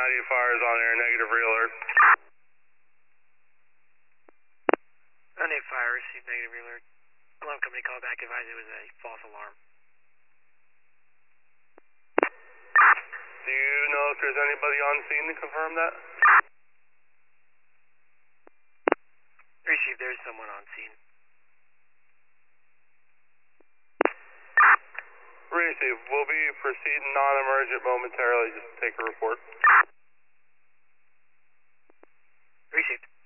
fires on air, negative re-alert. 98 fire, received negative re-alert. Alarm company call back, advised it was a false alarm. Do you know if there's anybody on scene to confirm that? Received, there's someone on scene. Received. We'll be proceeding non-emergent momentarily, just to take a report. Received.